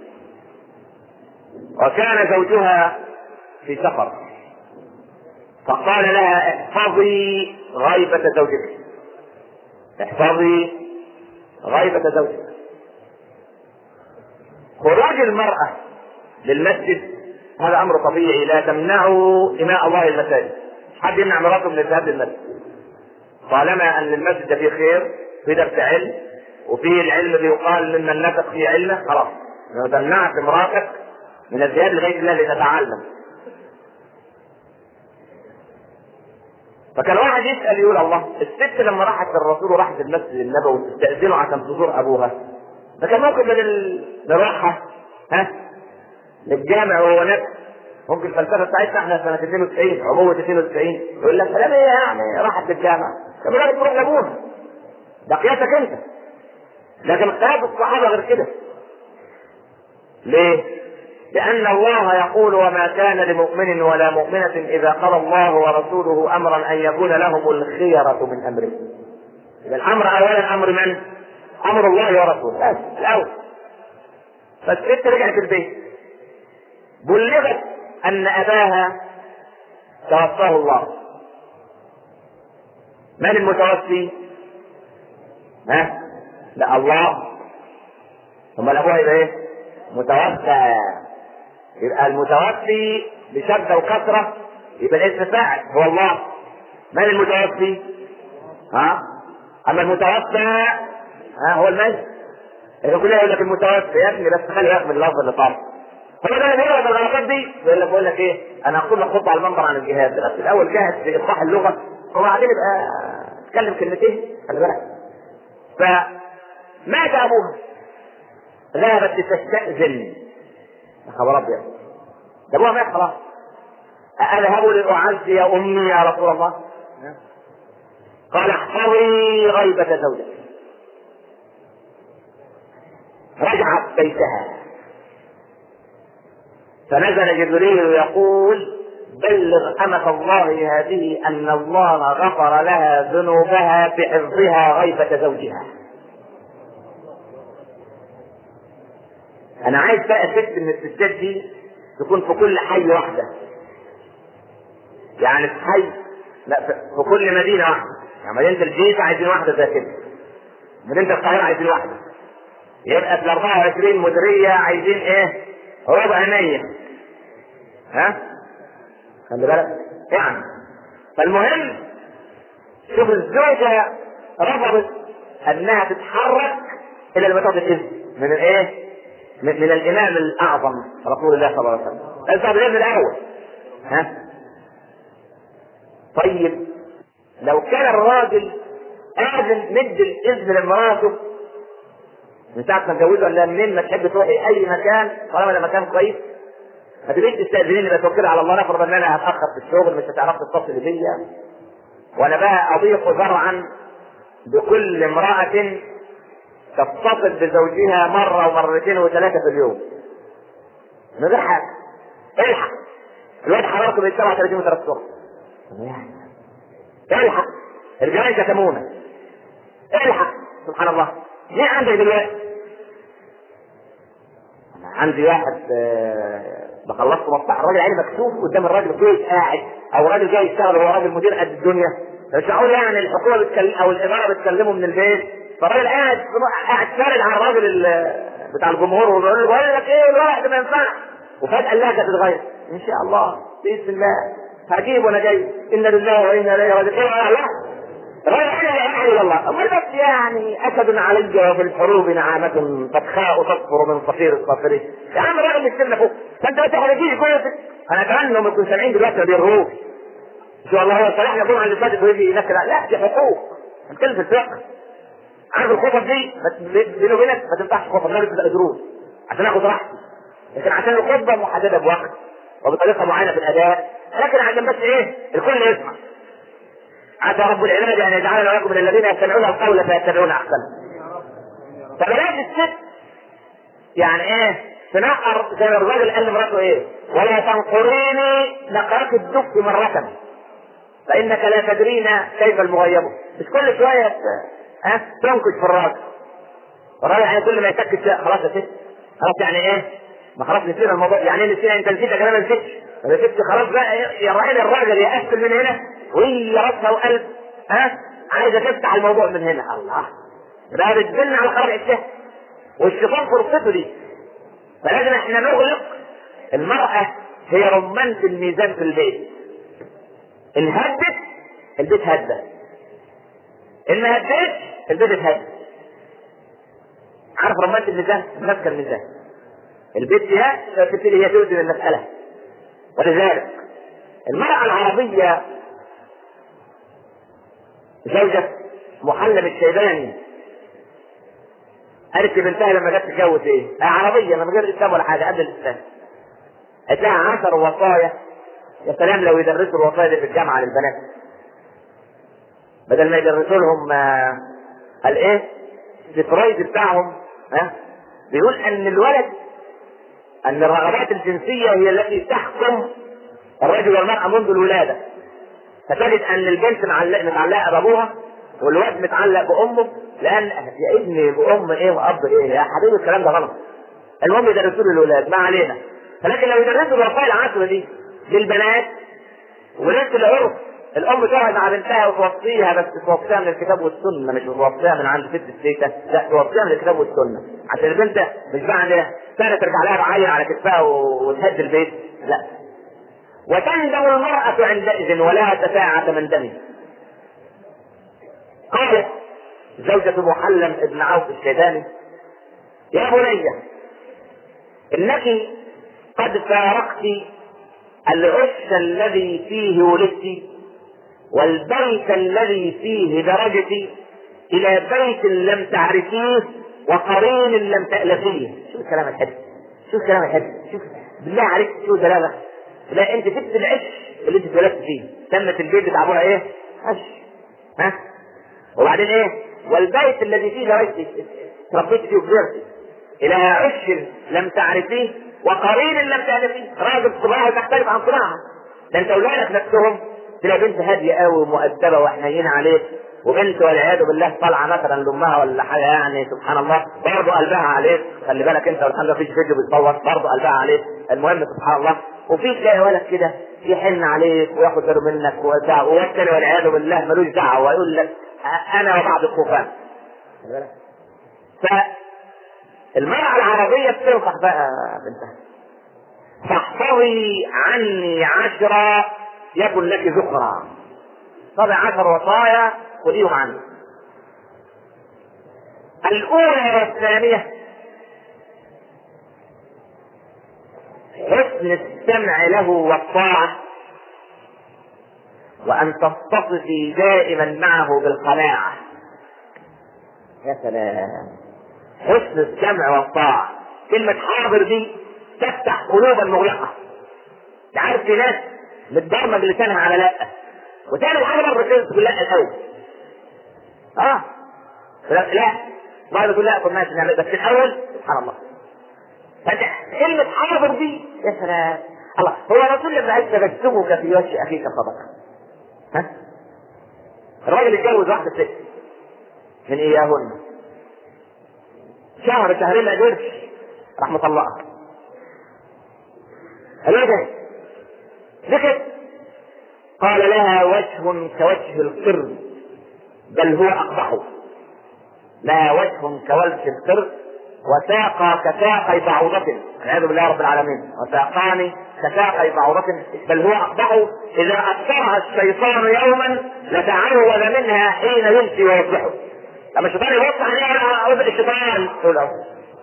وكان زوجها في سفر، فقال لها احفظي غيبة زوجك، احفظي غيبة زوجك. خروج المرأة للمسجد هذا امر طبيعي، لا تمنعوا إماء الله المساجد، حد يمنع مراته من الذهاب للمسجد طالما ان المسجد فيه خير، فيه درس علم، وفيه العلم بيقال ممن نفق في علمه، خلاص ما تمنعش مراتك من الذهاب لغير الله لتتعلم. فكان واحد يسأل يقول الله، الست لما راحت للرسول وراحت المسجد النبوي تستأذنه عشان تزور ابوها، ده كان ممكن من الراحة للجامع وهو نفس ممكن الفلسفه بتاعتنا احنا سنه 92 عبوه 92 يقول لك كلام ايه يعني راحت للجامعه، طب راجل تروح لابوها، ده قياسك انت. لكن قياس الصحابه غير كده. ليه؟ لأن الله يقول وما كان لمؤمن ولا مؤمنة إذا قضى الله ورسوله أمرا أن يكون لهم الخيرة من أمرهم. إذا الأمر أولا أمر من؟ أمر الله ورسوله بس الأول. فالست رجعت البيت بلغت أن أباها توفاه الله. من المتوفي؟ ها؟ لا الله. ثم أبوها يبقى إيه؟ متوفى. يبقى المتوفي بشدة وكثرة يبقى الاسم فاعل هو الله. من المتوفي؟ ها؟ اما المتوفى هو الميت. يقول لك المتوفي يا ابني بس خلي بالك من اللفظ اللي طالع. فما ده اللي بيقول الغلطات دي بقول لك ايه؟ انا هقول لك خطبه على المنبر عن الجهاد، بس الاول جاهز في اصلاح اللغه وبعدين يبقى اتكلم كلمتين خلي بالك. فمات ابوها ذهبت تستأذن. يا خبر ابيض، ده ابوها مات خلاص. اذهب لاعز يا امي يا رسول الله؟ قال احفظي غيبة زوجك. رجعت بيتها فنزل جبريل يقول بلغ أمة الله هذه أن الله غفر لها ذنوبها بحفظها غيبة زوجها. أنا عايز بقى ست من الستات دي تكون في كل حي واحدة، يعني في حي لا في كل مدينة واحدة. يعني مدينة الجيزة عايزين واحدة زي كده، مدينة القاهرة عايزين واحدة، يبقى في 24 مديرية عايزين ايه؟ ربع 100. ها؟ خلي بالك يعني. فالمهم شوف الزوجة رفضت انها تتحرك الى المطار الكذب من الايه؟ من الامام الاعظم رسول الله صلى الله عليه وسلم. الصعب من الاول. ها؟ طيب لو كان الراجل اذن مد الاذن لمراته من ساعة ما اتجوزوا ولا منين ما تحب تروحي اي مكان طالما ده مكان كويس، ما تبيش تستأذنيني بقى توكلي على الله، نفرض ان انا هتأخر في الشغل مش هتعرف تتصل بيا وانا بقى اضيق ذرعا بكل امرأة تتصل بزوجها مرة ومرتين وثلاثة في اليوم من غير حاجة. الحق الواد حرارته بين 37 و3 الصبح. الحق الجيران شتمونا. الحق سبحان الله. مين عندك دلوقتي؟ عندي واحد بخلصه مفتاح الراجل عيني مكتوب قدام الراجل كويس قاعد، او راجل جاي يشتغل وهو راجل مدير قد الدنيا، مش هقول يعني الحكومه بتكلم او الاداره بتكلمه من البيت، فالراجل قاعد سارد على الراجل بتاع الجمهور وبيقول له بقول لك ايه الورق ده ما ينفعش، وفجاه اللهجه تتغير. ان شاء الله باذن الله هجيب وانا جاي انا لله وانا اليه راجعون. الراجل الله امال بس يعني اسد علي وفي الحروب نعامة فتخاء تصفر من صفير الصافرين. يا عم الراجل مستنى فوق فانت ما تخرجيش جوزك. انا اتمنى انهم يكونوا سامعين دلوقتي ما بيرهوش ان شاء الله. هو صلاح يقوم عند الفاتح ويجي ينكر لا دي حقوق هنتكلم في الفقه. عارف الخطب دي بيني وبينك ما تنفعش خطب لازم تبقى دروس عشان اخد راحتي، لكن عشان الخطبه محدده بوقت وبطريقه معينه في الاداء، لكن عشان بس ايه الكل يسمع. عسى رب العباد ان يجعلنا وياكم من الذين يستمعون القول فيتبعون احسنه. فبلاش الست يعني ايه تنقر زي ما الراجل قال لمراته ايه ولا تنقريني نقرك الدف مرة فانك لا تدرين كيف المغيب. مش كل شويه تنكش في الراجل. الراجل يعني كل ما يسكت خلاص يا ست خلاص يعني ايه ما خلاص نسينا الموضوع. يعني ايه نسينا؟ انت نسيت كلام الست الست خلاص بقى يا راجل الراجل يقفل من هنا وهي راسها وقلب عايزه تفتح الموضوع من هنا. الله ده بتدلنا على خرق الشهر والشيطان فرصته دي. فلازم احنا نغلق. المرأة هي رمانة الميزان في البيت. ان هدت البيت هدى، ان ما هدتش البيت اتهدى. عارف رمانة الميزان؟ ماسكه الميزان البيت فيها تبتدي هي توزن المسألة. ولذلك المرأة العربية زوجة محلم الشيباني قالت لبنتها لما جت تتجوز ايه؟ عربية من غير اسلام ولا حاجة قبل الاسلام. هتلاقي 10 وصايا. يا سلام لو يدرسوا الوصايا دي في الجامعه للبنات، بدل ما يدرسوا لهم الايه الفرايد بتاعهم. بيقول ان الولد، ان الرغبات الجنسيه هي التي تحكم الرجل والمراه منذ الولاده. فتجد ان البنت متعلقه بابوها والواد متعلق بامه، لان يا ابني بام ايه واب ايه يا حبيبي، الكلام ده غلط. المهم يدرسوا للولاد، ما علينا. ولكن لو يدرسوا الوصايا ال10 دي للبنات ولسه العرف، الام تقعد مع بنتها وتوصيها، بس توصيها من الكتاب والسنه، مش توصيها من عند ست السيكه، لا توصيها من الكتاب والسنه، عشان البنت مش بعد سنه ترجع لها بعيل على كتفها وتهد البيت، لا. وتندم المراه عندئذ ولا تساعة من دمه. قالت زوجة محلم ابن عوف الشيباني: يا بني انك قد فارقت العش الذي فيه ولدت والبيت الذي فيه درجت الى بيت لم تعرفيه وقرين لم تألفيه. شوف الكلام الحلو، شوف الكلام الحلو، شوف بالله عليك، شوف دلالة. لا انت سبت العش اللي انت اتولدت فيه، سمت البيت بتاع ابوها ايه؟ عش. وبعدين ايه؟ والبيت الذي فيه درجت تربيت فيه وكبرت الى عش لم تعرفيه وقرين لم تألفيه. راجل طباعه تختلف عن طباعها. ده انت اولادك نفسهم تلاقي بنت هاديه قوي ومؤدبه وحنينه عليك، وبنت والعياذ بالله طالعه مثلا لامها ولا حاجه، يعني سبحان الله برضه قلبها عليك. خلي بالك انت، والحمد لله مفيش فيديو بيتصور، برضه قلبها عليك. المهم سبحان الله. وفي تلاقي ولد كده يحن عليك وياخد باله منك وبتاع، والثاني والعياذ بالله ملوش دعوه ويقول لك انا وبعض الخوفان. فالمرأة العربية بتنصح بقى بنتها: فاحفظي عني 10 يكن لك ذكرى. طبعا 10 وصايا خذيهم عني. الأولى والثانية: حسن السمع له والطاعة، وأن تتصفي دائما معه بالقناعة. يا سلام، حسن السمع والطاعة. كلمة حاضر دي تفتح قلوبا مغلقة. تعرف في ناس متبرمج لسانها على لا، وتعمل حاجة مرتين تقول لا الأول. لا بعد تقول لا، كنا نعمل بس الأول. سبحان الله. كلمة حاضر دي يا سلام. الله، هو الرسول لما قال تبسمك في وجه أخيك صدقة. الراجل اتجوز واحدة ست من إياهن، شهر شهرين ما قدرش، راح مطلقها. قال ده ذكر، قال لها: وجه كوجه القرد بل هو أقبح. لها وجه كوجه القرد وساقا كساقي بعوضة، والعياذ بالله رب العالمين، وساقان كساقي بعوضة بل هو أقبح. إذا أكثرها الشيطان يوما لتعوذ منها حين يمسي ويصبح. لما الشيطان يبص عليها أعوذ الشيطان تقول له.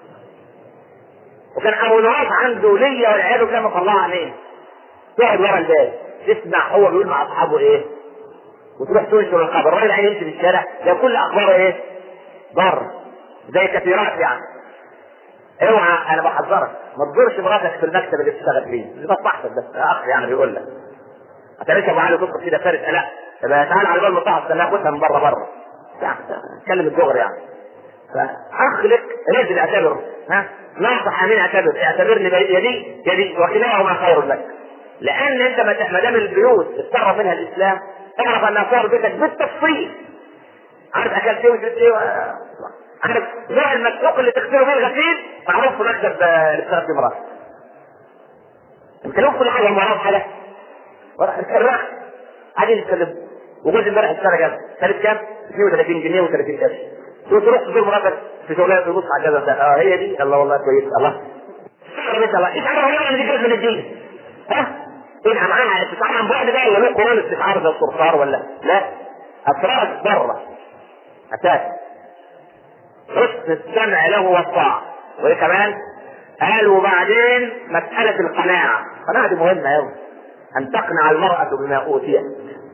وكان أبو نواس عنده لية والعياذ بالله مطلعها عليه، تقعد ورا الباب تسمع هو بيقول مع أصحابه إيه، وتروح تنشر الخبر. الراجل عين يمشي في الشارع ده كل أخباره إيه؟ ضر، زي كثيرات يعني. اوعى، انا بحذرك ما تزورش مراتك في المكتب اللي بتشتغل فيه، ده صحتك بس اخ يعني بيقول لك هتعيش ابو علي تطلب كده فارس. لا يبقى تعال على بال المطاعم استناها خدها من بره يعني اتكلم الدغري يعني. فاخ لك نازل اعتبره، ناصح امين اعتبرني يدي وكلاهما خير لك. لان انت ما دام البيوت اتصرف منها الاسلام اعرف انها صار بيتك بالتفصيل. عارف اكلت ايه وشربت ايه عارف نوع المسلوق اللي تغسله فيه الغسيل، معروف في مكتب الاشتراك في مراتب. نتكلم كل حاجه المراه حاجه الراس قاعدين نتكلم. وجوز امبارح اشترى كام؟ كانت كام؟ 32 جنيه و30 قرش. تروح تزور مراتك في شغلها تبص على الجزء ده، هي دي. الله والله كويس. الله الله ايش عمل والله دي جزء من الدين. يبقى معاها استشعار عن بعد بقى، ولا قرون استشعار زي الصرصار ولا لا؟ اسرارك بره اساس. حسن السمع له والطاعة. وايه كمان؟ قال وبعدين مسألة القناعة. القناعة دي مهمة أوي، أن تقنع المرأة بما أوتيت.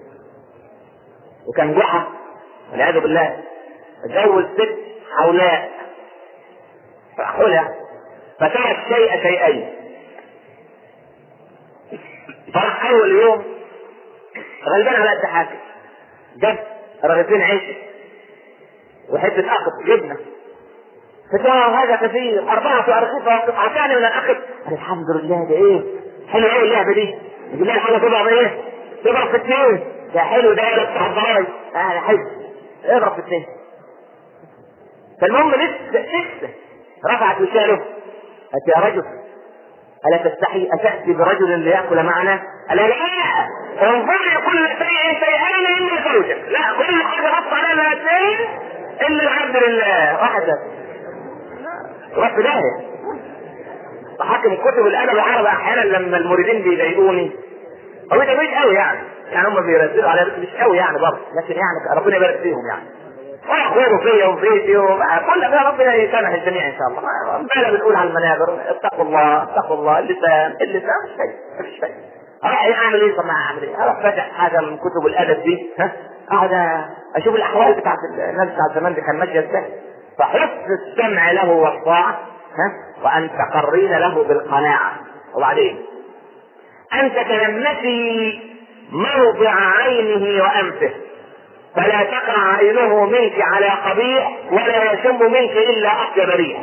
وكان جحا والعياذ بالله تجوز ست حولاء فأحولها فترك شيئين. فراح اول يوم غلبان على قد حاجه، جاب رغيفين عيش وحته اخذ جبنه، فتوى هذا كثير 4 أرغفة قطعتان من الاخذ. الحمد لله، ده ايه حلو قوي اللعبه دي، يقول لها حاجه تضرب ايه؟ تضرب في 2، ده حلو، ده بتاع الضرايب، حلو اضرب في 2. فالمهم لسه رفعت وشاله، قالت يا رجل ألا تستحي أتأتي برجل ليأكل معنا؟ ألا لا، انظري كل شيء شيئين إلا زوجك، لا كل حاجة غصب علينا 2 إلا الحمد لله واحدة. روح في داهية. وحاكم كتب الأدب العربي أحيانا لما المريدين بيضايقوني، هو ده مش قوي يعني هم بيرسلوا على مش قوي يعني برضه، لكن يعني ربنا يبارك فيهم يعني، واخوه فيا وفيتي كل ده ربنا يسامح الجميع ان شاء الله. ربنا بنقول على المنابر اتقوا الله اتقوا الله، اللسان مش شيء. اروح اعمل ايه؟ طب ما اعمل ايه؟ اروح فاتح حاجه من كتب الادب دي، اقعد اشوف الاحوال بتاعت الناس بتاع زمان دي كان ماشيه ازاي. فحسن السمع له والطاعه، وان تقرين له بالقناعه. وبعدين ان تتلمسي موضع عينه وانفه، فلا تقع عينه منك على قبيح ولا يشم منك الا اطيب ريح.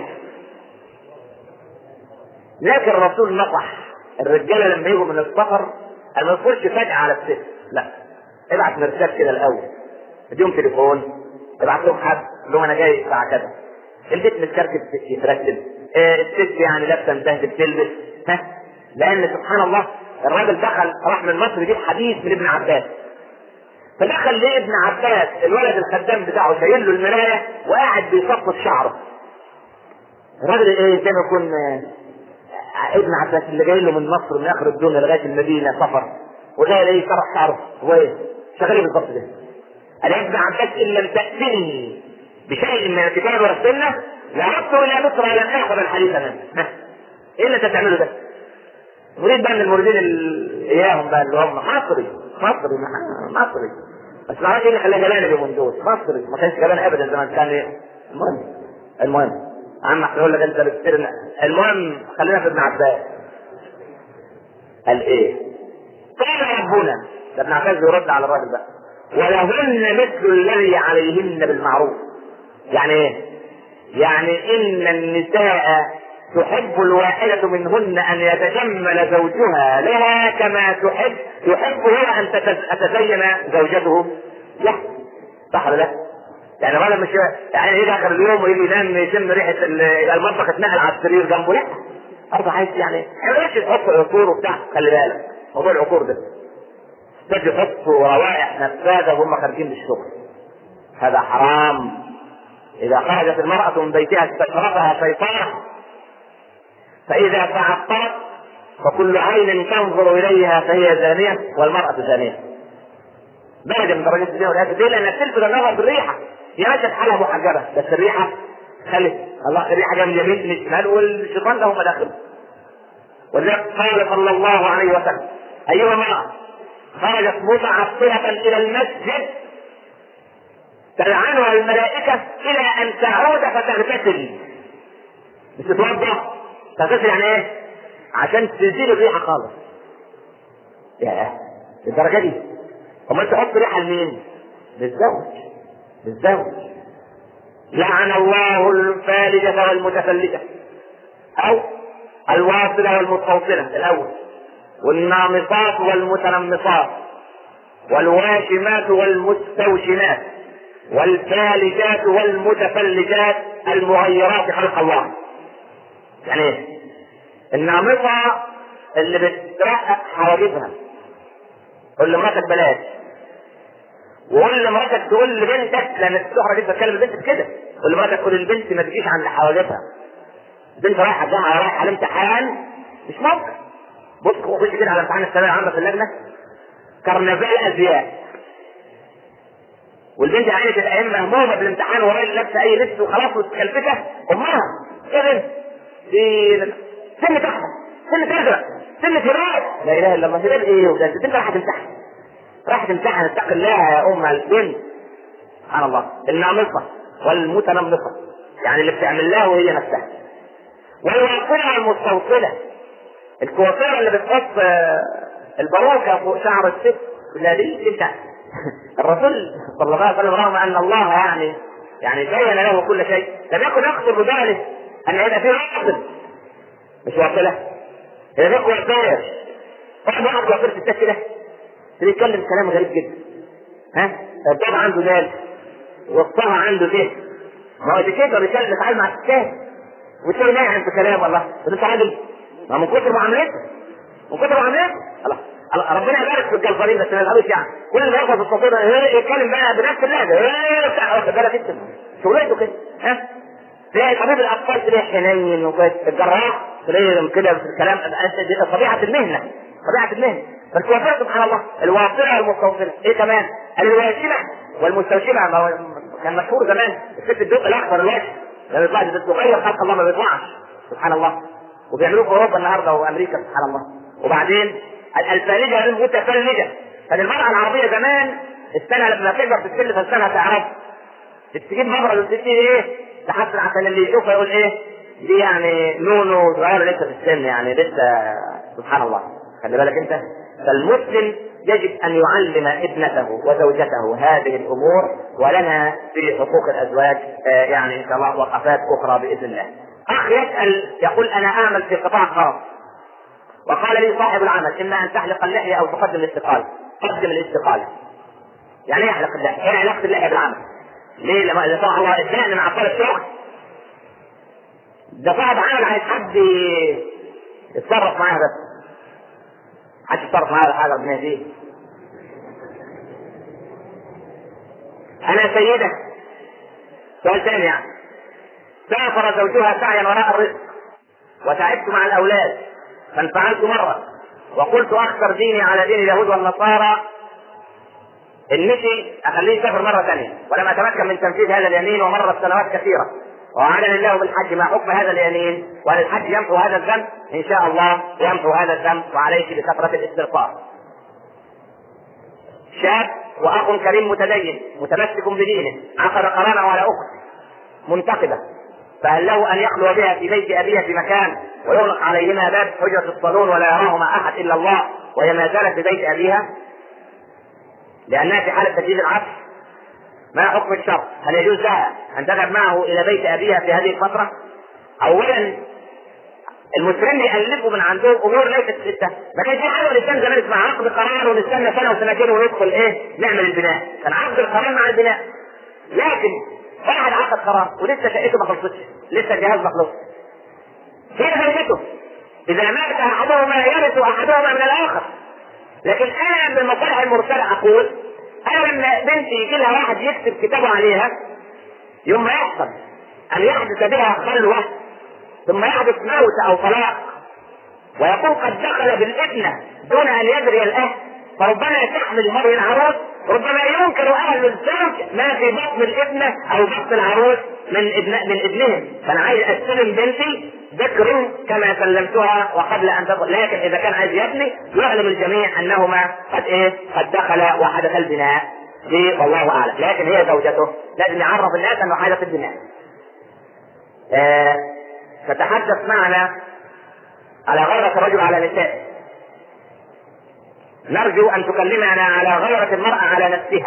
لكن الرسول نصح الرجاله لما يجوا من السفر ما يدخلش فجأة على الست، لا، ابعت مرسال كده الاول، اديهم تليفون، ابعت لهم حد لهم انا جاي الساعه كذا، البيت متكركب يترتب، الست يعني لابسه مبهدل تلبس، لان سبحان الله الراجل دخل راح من مصر يجيب حديث من ابن عباس، فدخل ليه ابن عباس الولد الخدام بتاعه شايل له المرايه وقاعد بيصفط شعره. الراجل ايه زي ما يكون ابن عباس اللي جاي له من مصر من اخر الدنيا لغايه المدينه سفر، وجاي ايه سرح شعره، هو ايه شغال بالضبط ده. قال ابن عباس ان لم تاتني بشيء من الكتاب والسنه لعدت الى مصر لم اخذ الحديث منه. ايه اللي انت بتعمله ده؟ مريد بقى من المريدين اياهم بقى اللي هم مصري بس ما عارف ايه اللي خلاه جبان اليومين دول، مصري ما كانش جبان ابدا زمان، كان ايه؟ المهم عم احنا نقول لك انت بتصير. المهم خلينا في ابن عباس. قال ايه؟ قال ربنا، ده ابن عباس بيرد على الراجل بقى، ولهن مثل الذي عليهن بالمعروف. يعني ايه؟ يعني ان النساء تحب الواحدة منهن ان يتجمل زوجها لها كما تحب هي ان تتزين زوجته له. صح ولا لا؟ يعني الراجل مش يعني يجي اخر اليوم ويجي ينام يشم ريحه المطبخ اتنقل على السرير جنبه، لا، برضه عايز يعني مش تحط عطور وبتاع. خلي بالك موضوع العطور ده، تجي يحطوا روائح نفاذه وهم خارجين للشغل، هذا حرام. اذا خرجت المرأة من بيتها استشرفها شيطان، فاذا تعطرت فكل عين تنظر اليها فهي زانية والمرأة زانية. درجة من درجات الزنا والعياذ بالله، لانها تلفت النظر بالريحة. هي ماشية حالها محجبة بس الريحة خلت الله، الريحة جاية من اليمين من الشمال والشيطان له مداخل. ولذلك قال صلى الله عليه وسلم ايها امرأة خرجت متعطرة الى المسجد تلعنها الملائكة الى ان تعود فتغتسل. مش تتوضا، تغتسل يعني ايه؟ عشان تزيل الريحة خالص. يا الدرجة دي وما تحط ريحة لمين؟ للزوج. لعن الله الفالجة والمتفلجة، او الواصلة والمستوصلة الاول، والنامصات والمتنمصات، والواشمات والمستوشمات، والفالجات والمتفلجات المغيرات خلق الله. يعني ايه؟ النامصة اللي بترقق حواجبها، قول لمراتك بلاش، وقول لمراتك تقول لبنتك، لان السحرة دي بتتكلم لبنتك كده، قول لمراتك قول للبنت ما تجيش عند حواجبها. البنت رايحة الجامعة رايحة على امتحان مش ممكن. بص خش كده على امتحان الثانوية العامة في اللجنة، كرنفال ازياء، والبنت يعني تبقى مهمومة بالامتحان وهي لابسة اي لبس وخلاص وتكلفتها امها يا بنت دي سن تحت سن تزرق سن فراق، لا اله الا الله. فراق ايه وده؟ البنت راح تمتحن اتق الله يا ام البنت. سبحان الله. النامصة والمتنمصة يعني اللي بتعمل لها وهي نفسها، والواصلة والمستوصلة، الكوافيرة اللي بتحط البروكه فوق شعر الست لا دي انت الرسول صلى الله عليه وسلم رغم ان الله يعني بين له كل شيء لم يكن يقصد بذلك ان يبقى فيه عقل مش واصله. اذا يكون واصل واحد واصل في الست كده بيتكلم كلام غريب جدا. الضرب عنده دال والطه عنده ذهن. ما هو كده بيتكلم بيتعامل مع الستات وتلاقي ناعم في كلام والله وانت راجل ما من كتر معاملته الله ربنا يبارك في الجلفرين بس ما يقولش يعني كل ما ياخد التصوير يتكلم بقى بنفس اللهجه بتاع واخد بالك انت شغلته كده. تلاقي طبيب الاطفال تلاقي حنين والجراح تلاقي كده في الكلام طبيعه المهنه فالكوافير سبحان الله الواصله والمستوصله ايه كمان الواشمه والمستوشمه. كان مشهور زمان الست الدق الاخضر الواشم لما يطلع تغير خلق الله ما بيطلعش سبحان الله وبيعملوه في اوروبا النهارده وامريكا سبحان الله. وبعدين الفارجه المتفلجه كان المراه العربيه زمان السنه لما تكبر في السن فالسنه تعرف تجيب مبرد وتدي ايه تحسن عشان اللي يشوفها يقول ايه دي يعني نونو صغيره لسه في السن يعني لسه سبحان الله. خلي بالك انت فالمسلم يجب ان يعلم ابنته وزوجته هذه الامور ولنا في حقوق الازواج يعني ان شاء الله وقفات اخرى باذن الله. اخ يسال يقول انا اعمل في قطاع خاص وقال لي صاحب العمل اما ان تحلق اللحيه او تقدم الاستقاله. قدم الاستقاله. يعني ايه يحلق اللحيه؟ ايه علاقه اللحيه بالعمل؟ ليه لما طبعا الله اداني مع طول الشغل ده صاحب عمل عايز حد يتصرف معاه بس حد يتصرف معاه على حاجه ربنا يهديه. انا سيده سؤال ثاني يعني سافر زوجها سعيا وراء الرزق وتعبت مع الاولاد فانفعلت مره وقلت اخسر ديني على دين اليهود والنصارى ان مشي اخليه يسافر مره ثانيه ولم اتمكن من تنفيذ هذا اليمين ومرت سنوات كثيره ووعدني الله بالحج ما حكم هذا اليمين وهل الحج يمحو هذا الذنب؟ ان شاء الله يمحو هذا الذنب وعليك بكثره الاستغفار. شاب واخ كريم متدين متمسك بدينه عقد قرانه على اخت منتقبه فهل له ان يخلو بها في بيت ابيها في مكان ويغلق عليهما باب حجره الصالون ولا يراهما احد الا الله وهي ما زالت في بيت ابيها لانها في حاله تجديد العقد؟ ما حكم الشرط؟ هل يجوز لها ان تذهب معه الى بيت ابيها في هذه الفتره؟ اولا المسلمين يالفوا من عندهم امور ليست لسه ما كانش في حاجه الانسان زمان اسمها عقد قرار ونستنى سنه وسنتين وندخل نعمل البناء. كان عقد القرار مع البناء لكن واحد عقد قرار ولسه شقته ما خلصتش لسه الجهاز ما خلصش هي زوجته اذا مات احدهما يرث احدهما من الاخر. لكن انا بالمصالح المرسله اقول انا لما بنتي يجي لها واحد يكتب كتابه عليها يوم ما يحصل ان يحدث بها خلوه ثم يحدث موت او طلاق ويكون قد دخل بالابنه دون ان يدري الاهل فربما تحمل مرء العروس ربما ينكر اهل الزوج ما في بطن الابنه او بطن العروس من ابنهم. فانا عايز استلم بنتي ذكر كما سلمتها وقبل ان تدخل لكن اذا كان عايز يبني يعلم الجميع انهما قد دخل وحدث البناء دي والله اعلم. لكن هي زوجته لازم يعرف الناس انه حدث البناء. تتحدث معنا على غيرة الرجل على نسائه. نرجو ان تكلمنا على غيرة المرأة على نفسها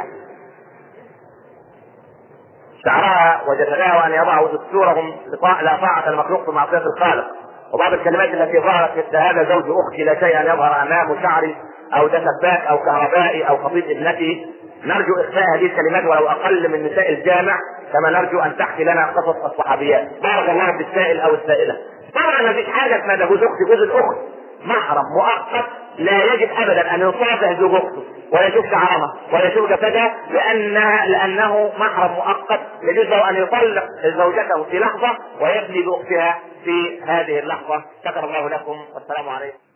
شعرها وجسدها وان يضعوا دستورهم لا طاعة المخلوق في معصية الخالق. وبعض الكلمات التي ظهرت مثل هذا زوج اختي لا شيء ان يظهر امام شعري او ده سباك او كهربائي او خطيب ابنتي. نرجو اخفاء هذه الكلمات ولو اقل من نساء الجامع كما نرجو ان تحكي لنا قصص الصحابيات. بارك الله بالسائل او السائله. طبعا ما فيش حاجه اسمها ده جوز اختي جوز الاخت محرم مؤقت لا يجب ابدا ان يصافح زوج اخته ولا يشوف شعرها ولا يشوف جسدها لانه محرم مؤقت يجوز له ان يطلق زوجته في لحظه ويبني باختها في هذه اللحظه. شكر الله لكم والسلام عليكم.